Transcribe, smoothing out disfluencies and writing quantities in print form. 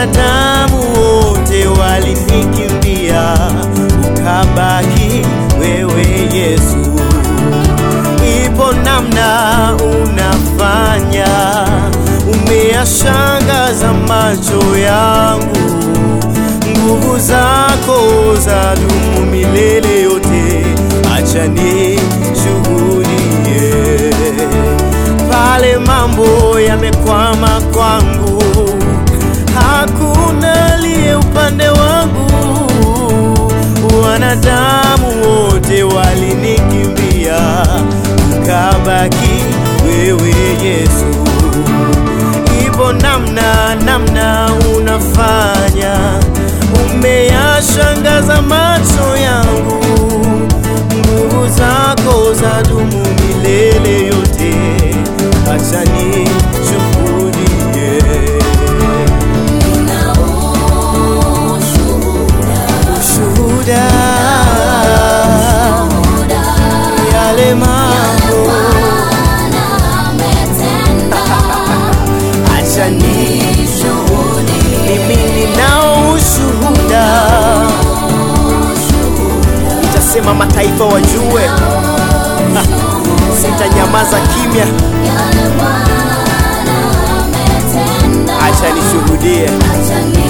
wanadamu wote walinikimbia, ukabaki wewe Yesu. Ipo namna unafanya, umeyashangaza macho yangu. Nguvu zako zadumu milele yote, acha nishuhudie. Pale mambo yamekwama kwangu, hakuna aliye upande wangu. Wanadamu wote walinikimbia, ukabaki wewe Yesu. Ipo namna unafanya, umeyashangaza macho yangu. Nguvu zako zadumu milele yote, acha nishuhudie. Ushuhuda yale mambo, acha nishuhudie. Mimi ninao ushuhuda, nitasema mataifa wajue, sitanyamaza kimya. Acha nishuhudie.